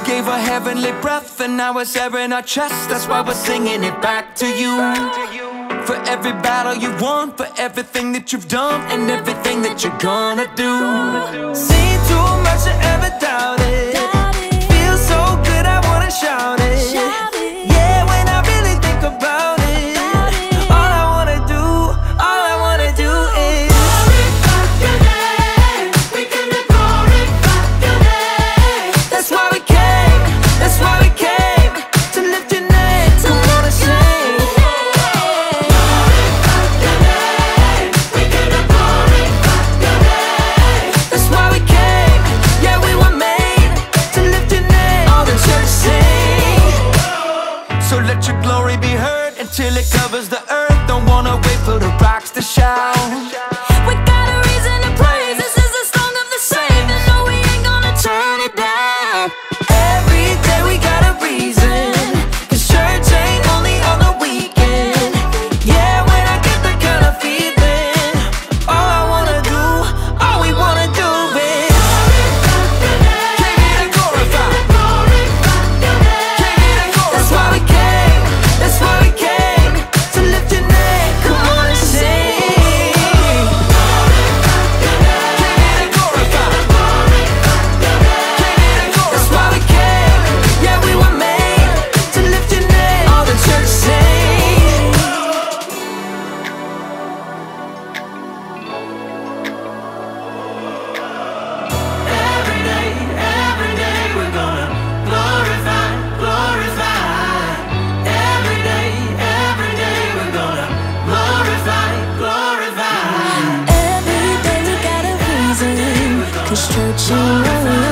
gave her heavenly breath, and now it's air in our chest. That's why we're singing it back to you. For every battle you won, for everything that you've done, and everything that you're gonna do. Seen too much to ever doubt it. Feels so good, I wanna shout it. Yeah, when I really think about it, all I wanna do is glorify your name. We gonna glorify your name. that's why we came to lift your name. Come on and sing. Glorify your name. We gonna glorify your name. That's why we came. Yeah, we were made to lift your name. All the church sing. So let your glory be heard until it covers the earth. Don't wanna wait for the rocks to shout. We got a reason to praise. This is the song of the saved, and no, we ain't gonna turn it down. Every day we got a reason, 'cause church ain't only on the weekend. Yeah, when I get that kind of feeling, all I wanna do, all we wanna do is came here to glorify. Came here to glorify. That's why we came to lift your name. Come on and sing. Came here to glorify. That's why we came. Yeah, we were made to lift your name. All the church sing. Every day we're gonna glorify, glorify. Every day we're gonna glorify, glorify. Every day we got a reason, 'cause church ain't only